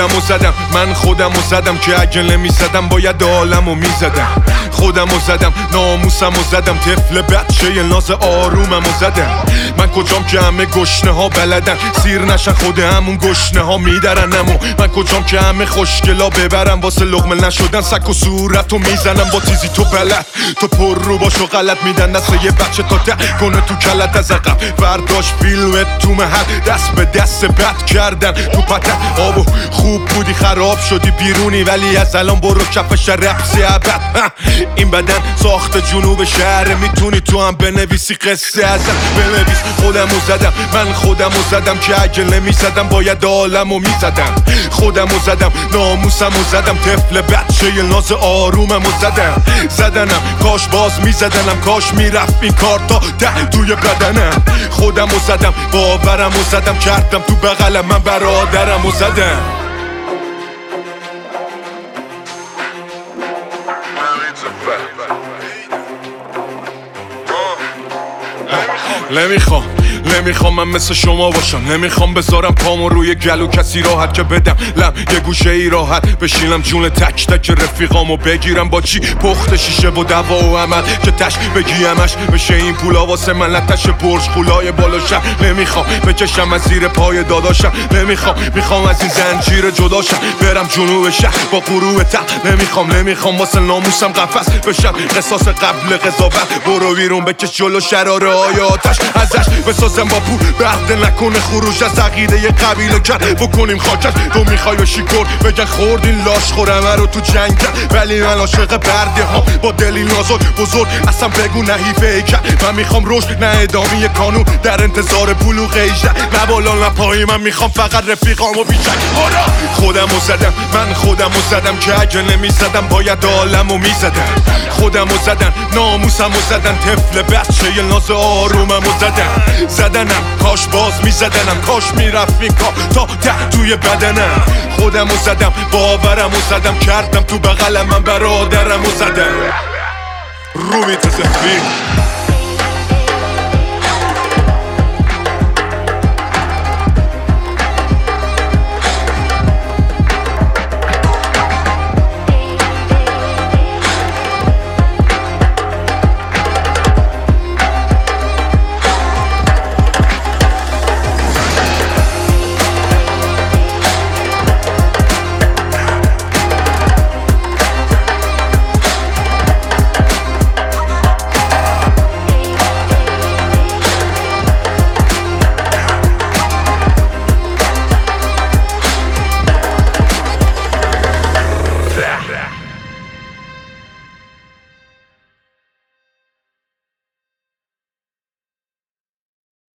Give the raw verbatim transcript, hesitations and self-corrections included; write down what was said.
خودمو زدم، من خودمو زدم که اگه نمیزدم باید عالمو میزدم. خودمو زدم، ناموسمو زدم، طفل بچه ناز آروممو زدم. من کجام که همه گشنه ها بلدن سیر نشن خود همون گشنه ها میدرنمو. من کجام که همه خوشگلا ببرم واسه لقمه نشدن سک و صورتو میزنم با تیزی تو بلد. تو پر رو باشو غلط میدن دست یه بچه تا ده کنه تو کلت از عقب برداشت فیلمت تو محل دست به دست بد کردن تو پتن. آبو خوب بودی خراب شدی بیرونی ولی از الان برو کف شرپسی ابد. این بدن ساخت جنوب شهر میتونی تو هم بنویسی قصه ازم بنویس. خودمو زدم، من خودمو زدم که اگه نمیزدم باید عالمو میزدم. خودمو زدم، ناموسمو زدم، طفل بچه ناز آروممو زدم. زدنم کاش باز میزدنم، کاش میرفت این کار تا ده توی بدنم. خودمو زدم، باورمو زدم، کردم تو بغلم من برادرمو زدم. نمیخوام نمیخوام من مثل شما باشم، نمیخوام بذارم پامو روی گلو کسی راحت که بدم لم یه گوشه ای راحت بشینم جون تک تک رفیقامو بگیرم با چی پخت شیشه و دوا و عمل که تش بگیمش بشه این پولا واسه من لتش برج خولای بالاشم. نمیخوام بکشم از زیر پای داداشم، نمیخوام میخوام از این زنجیر جداشم برم جنوب شهر با غروب ته. نمیخوام نمیخوام واسه ناموسم قفس بشم قصاص قبل قضاوت. برو بیرون بکش جلو شراره های آتش ازش بسازم با پول بهده نکنه خروج از عقیده یه قبیله کرد بکنیم خاکش. تو میخوای بشی کن بگن خوردین لاش خورمه رو تو جنگ کرد ولی من عاشق برده ها با دلی نازک بزرگ اصلا بگو نه حیفه کرد. من میخوام رشد نه ادامه قانون در انتظار بلوغ ایجه نه بالا نه پایی. من میخوام فقط رفیقامو بیشک. خودمو زدم، من خودمو زدم که اگه نمیزدم باید عالمو میزدم. خودمو زدم، ناموسمو زدم، طفل بچه ناز آروممو زدم. زدنم کاش باز میزدنم، کاش میرفت این کار تا ده توی بدنم. خودمو زدم، باورمو زدم، کردم تو بغلم من برادرمو زدم. رومی تزفی